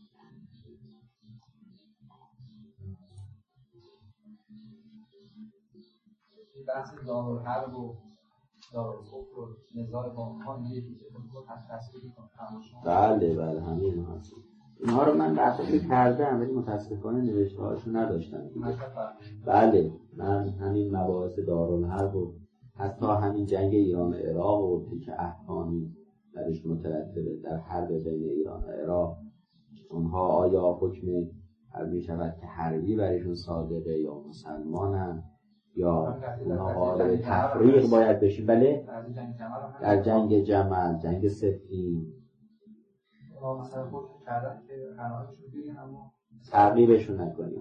بحث دارالحرب و دارالکفر و نزاع با آنها یه دیگه تصویری کنم. بله همه اینها هست. اینها رو من بحثش کردم ولی متاسفانه نوشته هاشو نداشتم. بله من همین مباحث دارالحرب و حتی همین جنگ ایران و عراق و که احکامی درش مترتبه در حرب بین ایران و عراق، اونها آیا حکم می شود که حربی برشون صادقه یا مسلمانن یا اونها قادر تفریق باید بشی. بله در جنگ جمل، جنگ صفین مثلا خود کردن که قناعتشون بگین اما تعقیبشون نکنید.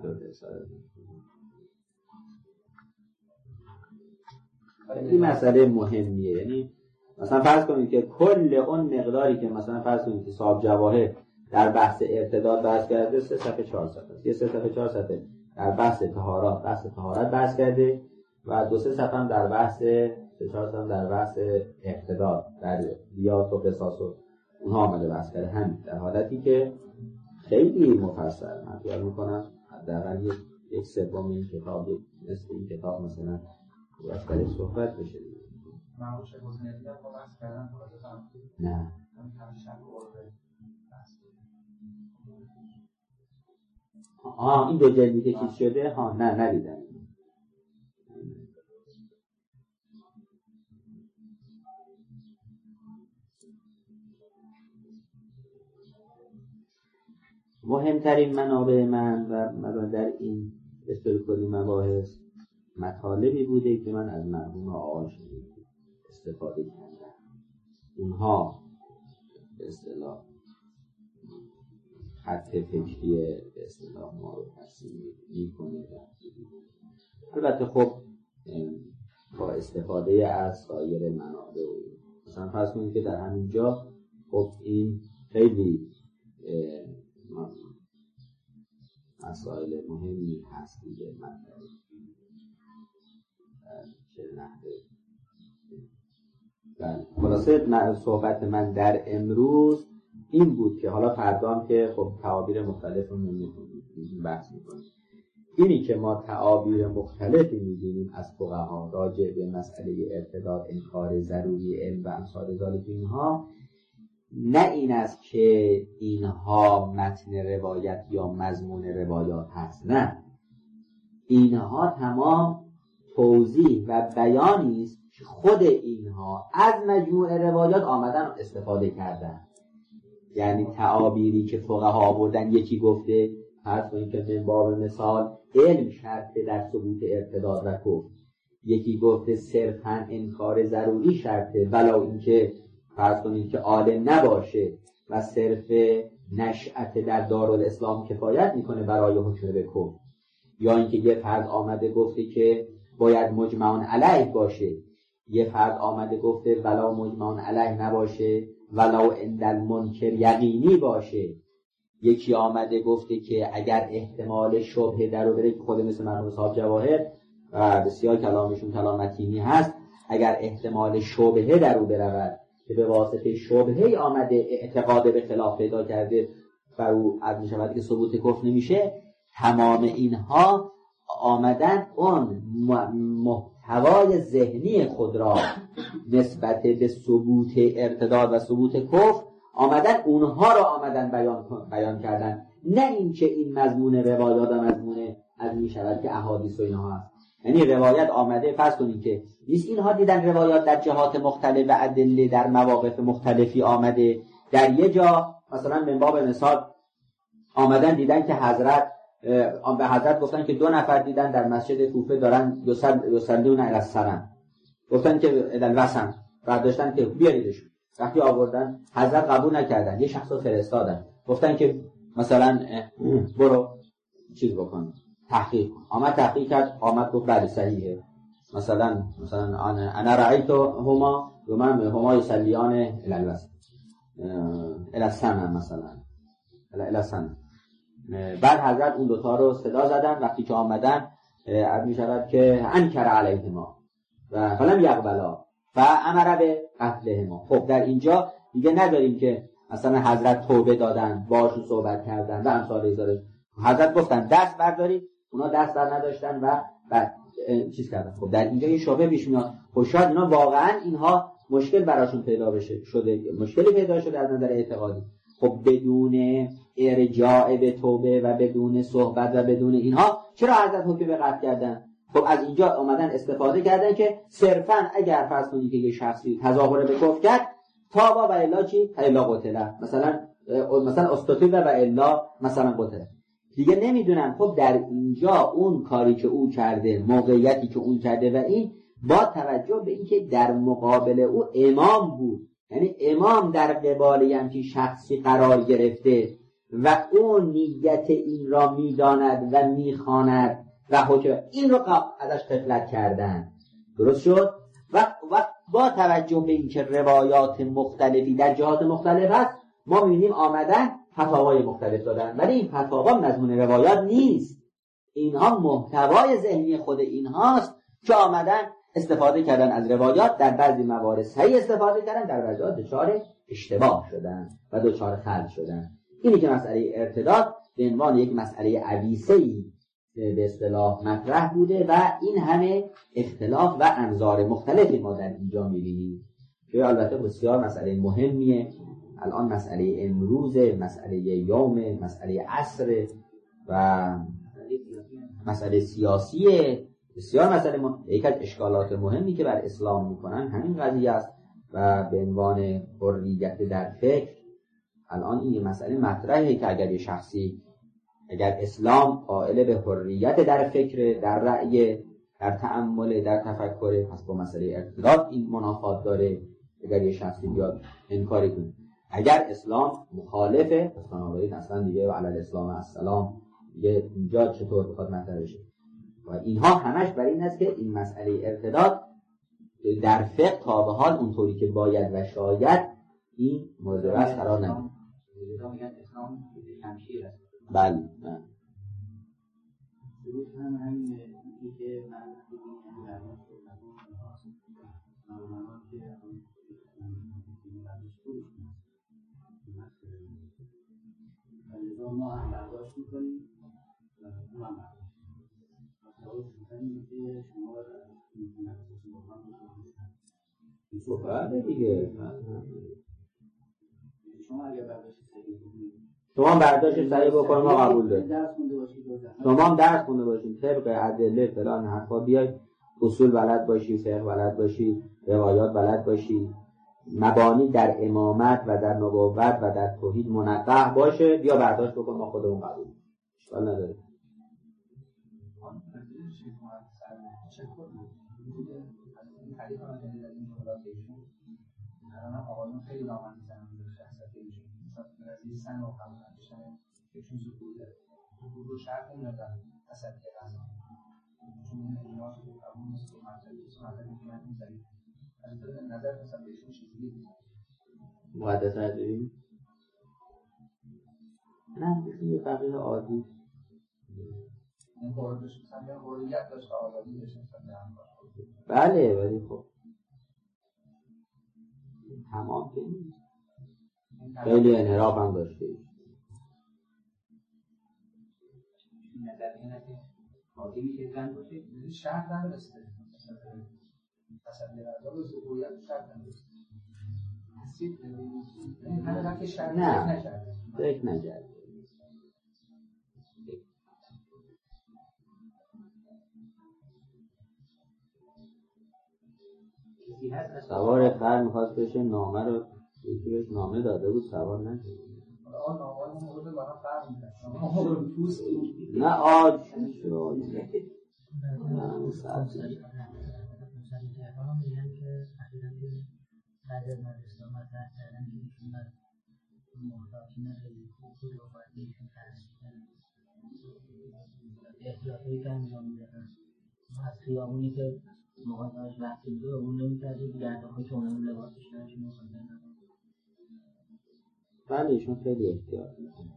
این مسئله مهمیه. یعنی مثلا فرض کنید که کل اون مقداری که مثلا فرض کنید که صاحب جواهر در بحث ارتداد بحث کرده 3 صفحه 4 صفحه است. یه 3 صفحه 4 صفحه در بحث طهارت بحث کرده و 2-3 صفحه هم در بحث 4 صفحه در بحث ارتداد در بیات و قصاص و اونها آمده بحث کرده. هم در حالتی که خیلی مفصل من خیال میکنم حداقل 1/3 این کتاب مثل این کتاب مثلا باید برای صحبت بشه. معمول شد حسینیتی هم بحث کردن نه این 2 جلدی که چیز شده ندیدم. مهمترین منابع من و در این اصطلاح کلی مباحث مطالبی بوده که من از مرحوم آقا شنیدم استفاده کردم. اونها به اصطلاح خط فکری به اصطلاح ما رو ترسیم میکنه. البته خب با استفاده از سایر منابع مثلا فرض کنید که در همینجا خب این خیلی مسائل مهمی هست دیگه مطلبی چه نحوه. خلاصه صحبت من در امروز این بود که حالا فردا هم که خب تعابیر مختلف رو بحث میکنیم. اینی که ما تعابیر مختلفی می‌بینیم از فقها راجع به مسئله ارتداد، انکار ضروری علم و امثال ذالک، اینها نه این است که اینها متن روایت یا مضمون روایات هست، نه، اینها تمام توضیح و بیانی است که خود اینها از مجموع روایات آمدن و استفاده کردن. یعنی تعابیری که فقها آوردن، یکی گفته فرض کنید که من باب مثال علم شرطه در ثبوت ارتداد و کفر، یکی گفته صرفاً انکار ضروری شرطه ولو اینکه فرض کنید که عالم نباشه و صرف نشأت در دارالاسلام کفایت میکنه برای حکم به کفر، یا اینکه یه فرد آمده گفته که باید مجمعون علیه باشه، یه فرد آمده گفته ولو مجمعون علیه نباشه ولو عند المنکر یقینی باشه، یکی آمده گفته که اگر احتمال شبهه در رو بره، خود مثل مرحوم صاحب جواهر و بسیار کلامشون کلام متینی هست، اگر احتمال شبهه در رو برود که به واسطه شبهه آمده اعتقاد به خلاف پیدا کرده بر او عرض می شود که ثبوت کفر نمیشه، تمام اینها آمدن اون محتوای ذهنی خود را نسبت به ثبوت ارتداد و ثبوت کفر آمدن اونها را آمدن بیان کردن، نه اینکه این مضمون روایات و مضمون از می شود که احادیث و اینها هست. یعنی روایت آمده، فرض کنید که نیست اینها دیدن روایات در جهات مختلف و ادله در مواقف مختلفی آمده، در یه جا مثلا من باب مثال آمدن دیدن که حضرت به حضرت گفتن که 2 نفر دیدن در مسجد کوفه دارن یصلون الی الصنم، گفتن که الوسن، بعد داشتن که بیاریدشون، وقتی آوردن حضرت قبول نکردن، یه شخص رو فرستادن، گفتن که مثلا برو چیز بکن، تحقیق کن. آمد تحقیق کرد، آمد گفت بله صحیحه، مثلا انا رأیت هما یصلیان الی الوسن الی الصنم، مثلا الی الصنم. بعد حضرت اون 2 تا رو صدا زدن، وقتی که آمدن عرض می شود که انکر علیهما و فلم یقبلا و امر به قتلهما. خب در اینجا دیگه نداریم که مثلا حضرت توبه دادن، باشون صحبت کردن و امثال ذالک. حضرت گفتن دست بردارید، اونا دست بر نداشتن و بعد چیز کردن. خب در اینجا یه شبهه پیش میاد، خب شاید اینا واقعا اینها مشکل براشون پیدا شده، مشکلی پیدا شده از نظر اعتقادی. خب بدون ارجاع به توبه و بدون صحبت و بدون اینها چرا حضرت حکم به قتل کردن؟ خب از اینجا اومدن استفاده کردن که صرفاً اگر فرض کنید که یه شخصی تظاهر به کفر کرد، تابا و الا چی؟ الا قتله، مثلا استطیع و الا مثلا قتله، دیگه نمیدونن. خب در اینجا اون کاری که او کرده، موقعیتی که اون کرده و این با توجه به اینکه در مقابل او امام بود، یعنی امام در قبال همچین شخصی قرار گرفته و اون نیت این را میداند و میخواند و حکم این رو ازش غفلت کردن. درست شد؟ و با توجه به اینکه روایات مختلفی در جهات مختلف هست، ما می‌بینیم آمدن فتاوای مختلف دادن، ولی این فتاوا مضمون روایات نیست، اینها محتوای ذهنی خود اینهاست که آمدن استفاده کردن از روایات، در بعضی موارد صحیح استفاده کردن، در بعضی دچار اشتباه شدن و دچار خلط شدن. اینی که مسئله ارتداد به عنوان یک مسئله عویصه‌ای به اصطلاح مطرح بوده و این همه اختلاف و انظار مختلفی ما در اینجا می‌بینیم که البته بسیار مسئله مهمیه. الان مسئله امروزه، مسئله یوم، مسئله عصر و مسئله سیاسیه، بسیار مسئله یکی از اشکالات مهمی که بر اسلام میکنن همین قضیه است و به عنوان حریت در فکر الان این مسئله مطرحه که اگر یه شخصی، اگر اسلام قائل به حریت در فکر، در رأی، در تأمل، در تفکر، پس با مسئله ارتداد این منافات داره. اگر یه شخصی بیاد انکاری کنه، اگر اسلام مخالفه، پس بنابراین اصلا دیگه و علی الاسلام السلام دیگه اینجا چطور بخواد مطرح بشه؟ و اینها همش برای این است که این مسئله ارتداد در فقه تا به حال اونطوری که باید و شاید این مورد بحث قرار نگیره. میگن اسلام شمشیر است. بله. درست هم همینه که من ببینیم در ما صحبت هاست نامه‌ها که برداشت خودش مثلا ما هم برداشت میکنیم و ما هم برداشت میکنیم که شما بله دیگه شما اگر برداشت صحیح بکنید شما هم برداشت صحیح بکنید ما قبول داریم. شما هم درس خونده باشید طبق ادله فلان حرفا بیاید اصول بلد باشی، فقه بلد باشی، روایات بلد باشی، مبانی در امامت و در نبوت و در توحید منقح باشه، بیا برداشت بکن ما خودمون قبول داریم. اشکال نداره. آقایون خیلی نامنی زنم داشته اصلا میشه مثلا از این سن و قبول نداشتن یکشون زبوده زبود رو شرط نمیدن اصلا که غذا چون اینا قبول نیست که مرتبی که من میزنید از نظر مثلا بهشون چیزی بزنید مقدس نداریم؟ نه بشون یه فقیه عادی این باردش مثلا یه حریت داشت آزادی داشت بله ولی خب تمام که نیست خیلی انحراف هم داشته نظر اینه که عادی میشه زن باشه شرط ندارسته تصدیل غذا رو زبوریت شرط ندارسته نه فکر نکرده سوار خر میخواست بشه نامه رو یکی بهش نامه داده بود سوار نشد نه آج شد بعد از مدرسه مطرح کردن که ایشون بر محتاطین خیلی خوب رو باید ایشون تحصیل کردن احتیاطهایی که انجام میدادن از خیابونی که موقع داشت وقتی بود اون نمی کردیم گرده‌های که اونم لباسش نشون میکنن بله ایشون خیلی احتیاط میکنن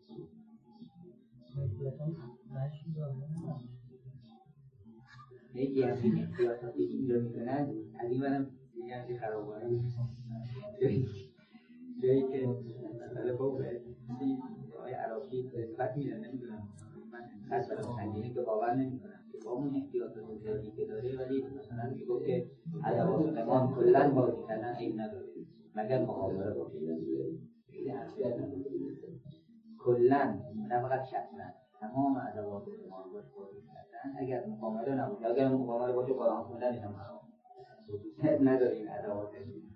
یکی از این احتیاطاتی که اینجا میکنن از این برم یه همچه خرابانه جایی که مسئله فوقه آقای عراقی نسبت میدن نمیدونم من خاص برای سنگینی که باور نمیکنم که با اون احتیاطات زیادی که داره ولی مثلا میگفت که ادوات قمار کلن بازی کردن عیب نداره مگر مخابره باشه کلن نه فقط شطرنج تمام ادوات قمار باش بازی کردن اگر مخابره نباشه اگر مخابره باشه قرآن خوندن هم حرام نداره این ادوات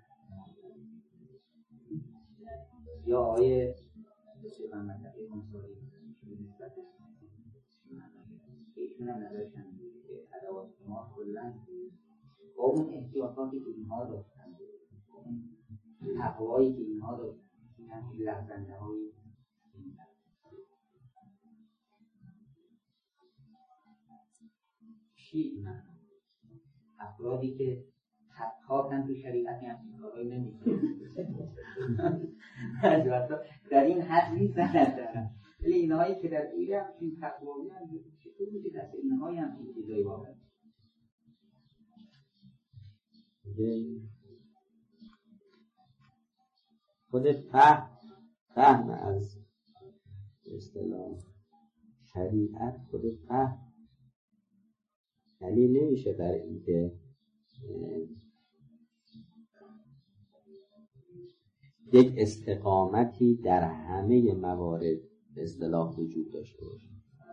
یا آیه من منطقه کنسولی ایشون هم نداشتن که ادوات ما کلن با اون احتیاطاتی که اینها داشتن اون تقوایی که اینها داشتن همین لغزنده هایی چی من افرادی که خاکن تو شریعتی همین کارهایی نمیکنن در این حد نیست ندارن ولی اینهایی که در ایره همچین تقوایی هم چطور میشه دست اینهایی همچین چیزایی واقع خود فهم از اصطلاح شریعت خود فهم دلیل نمیشه بر اینکه یک استقامتی در همه موارد به اصطلاح وجود داشته باشه.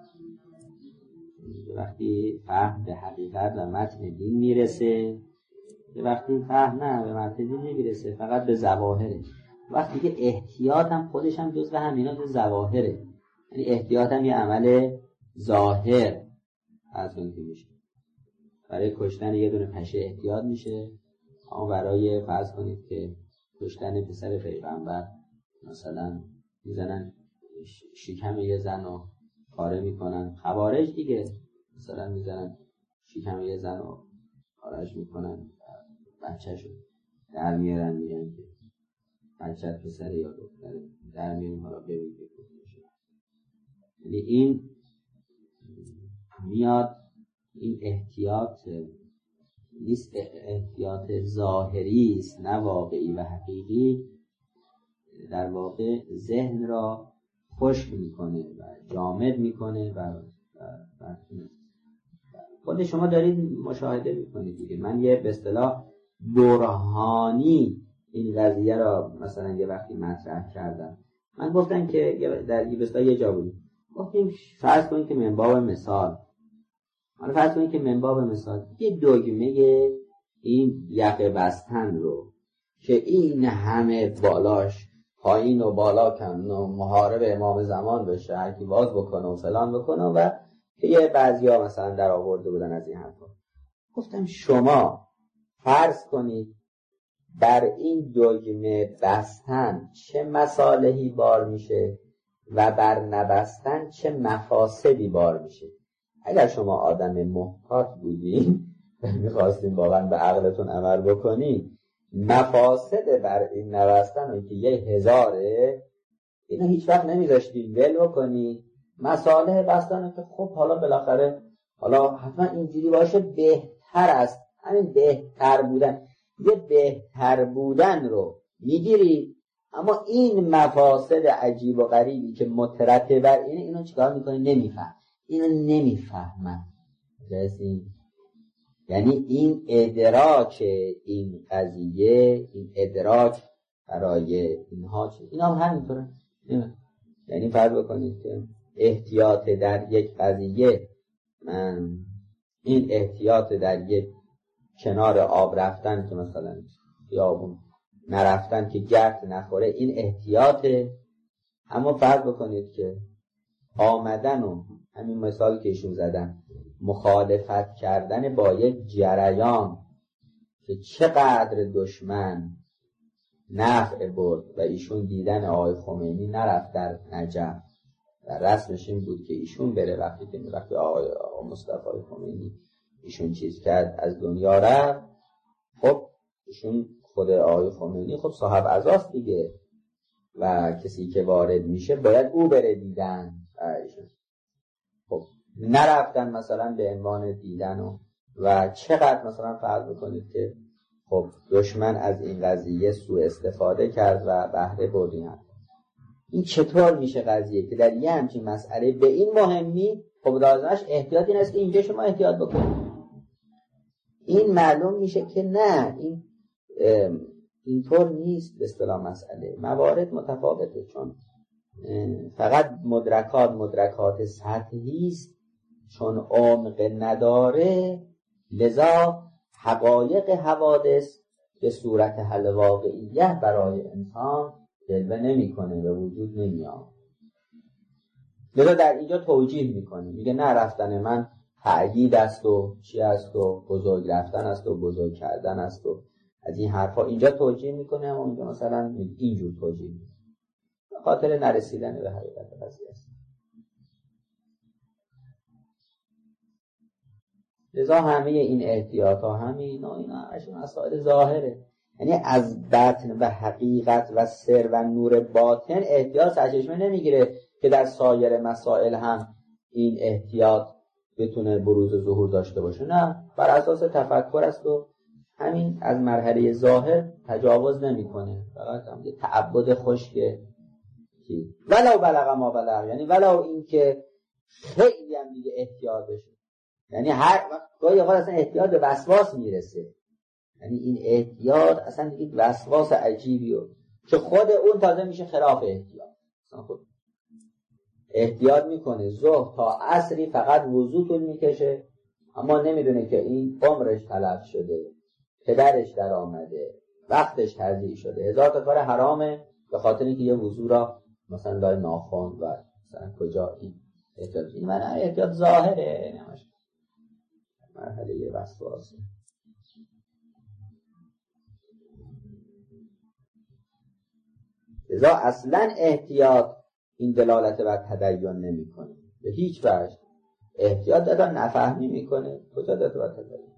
وقتی فهم به حقیقت و متن دین میرسه وقتی فهم نه به متن دین نمیرسه فقط به ظواهره. وقتی که احتیاط هم خودش هم جزء همینا به ظواهره یعنی احتیاط هم یه عمل ظاهر از اون که میشه برای کشتن یه دونه پشه احتیاط میشه اما برای فرض کنید که کشتن پسر پیغمبر مثلا میزنن شکم یه زن رو پاره میکنن خوارج دیگه مثلا میزنن شکم یه زن رو پارهش میکنن بچه‌شو در میارن میگن که بچه‌ت پسر یا دختره در میارن حالا ببین که کشته شد. یعنی این میاد این احتیاط نیست، احتیاط ظاهری است نه واقعی و حقیقی، در واقع ذهن را خشک میکنه و جامد میکنه و خود شما دارید مشاهده میکنید دیگه. من یه به اصطلاح برهانی این قضیه را مثلا یه وقتی مطرح کردم. من گفتم که در به اصطلاح یه جا بودیم، گفتیم فرض کنید که من باب مثال یه دگمه این یقه بستن رو که این همه بالاش پایین و بالا کن و محارب امام زمان بشه، هر کی باز بکنه و فلان بکنه و که یه بعضیا مثلا در آورده بودن از این حرفا. گفتم شما فرض کنید بر این دگمه بستن چه مصالحی بار میشه و بر نبستن چه مفاسدی بار میشه. اگر شما آدم محتاط بودین و میخواستین واقعا به عقلتون عمل بکنین، مفاسد بر این نبستن رو که 1000 اینو هیچ وقت نمیذاشتین ول بکنی. مصالح بستن که خب حالا بالاخره حالا حتما اینجوری باشه بهتر است، همین بهتر بودن، یه بهتر بودن رو میگیری، اما این مفاسد عجیب و غریبی که مترتب بر اینو چیکار میکنی؟ نمیفهمن. یعنی این ادراک این قضیه، این ادراک برای اینها چه؟ اینا هم همینطوره. یعنی فرض بکنید که احتیاط در یک قضیه، من این احتیاط در یک کنار آب رفتن که مثلا خیابون نرفتن که گرد نخوره، این احتیاطه. اما فرض بکنید که آمدن و همین مثال که ایشون زدن مخالفت کردن با یک جریان که چقدر دشمن نفع برد و ایشون دیدن آقای خمینی نرفت در نجف و رسمش این بود که ایشون بره، وقتی آقای مصطفی خمینی ایشون چیز کرد از دنیا رفت، خب ایشون خود آقای خمینی خب صاحب عزاست دیگه و کسی که وارد میشه باید او بره دیدن ایشون خب نرفتن مثلا به عنوان دیدن و چقدر مثلا فرض بکنید که خب دشمن از این قضیه سوء استفاده کرد و بهره بردی. این چطور میشه قضیه که در یه همچین مسئله به این مهمی خب لازمش احتیاط این است که اینجا شما احتیاط بکنید. این معلوم میشه که نه، این اینطور نیست. به اصطلاح مسئله موارد متفاوته، چون فقط مدرکات سطحی است، چون عمق نداره، لذا حقایق حوادث به صورت حل واقعیه برای انسان جلوه نمیکنه، به وجود نمیاد. لذا در اینجا توجیه میکنه، میگه نه رفتن من تأیید است و چی است و بزرگ رفتن است و بزرگ کردن است و از این حرفا اینجا توجیه میکنه، اما اونجا مثلا اینجور توجیه میکنه، خاطر نرسیدن به حقیقت قضیه است. لذا همه این احتیاط ها، همه اینا مسائل ظاهره، یعنی از بطن و حقیقت و سر و نور باطن احتیاط سرچشمه نمیگیره که در سایر مسائل هم این احتیاط بتونه بروز ظهور داشته باشه. نه، بر اساس تفکر است و همین از مرحله ظاهر تجاوز نمیکنه، فقط هم یه تعبد خشکه کی ولو بلغ ما بلغ، یعنی ولو این که خیلی هم دیگه احتیاط بشه، یعنی هر وقت گاهی اوقات اصلا احتیاط به وسواس میرسه، یعنی این احتیاط اصلا دیگه وسواس عجیبیه که خود اون تازه میشه خلاف احتیاط. اصلا خود احتیاط میکنه ظهر تا عصری فقط وضو طول میکشه، اما نمیدونه که این عمرش تلف شده، پدرش در آمده، وقتش تضییع شده، 1000 تا کار حرامه به خاطر اینکه یه وضو را مثلا لای ناخن و مثلا کجا این احتیاط. این معنی احتیاط ظاهره، نماشه مرحله وسواسه. لذا اصلا احتیاط این دلالت بر تدین نمیکنه به هیچ وجه. احتیاط دادا نفهمی میکنه، کجا داده بر تدین؟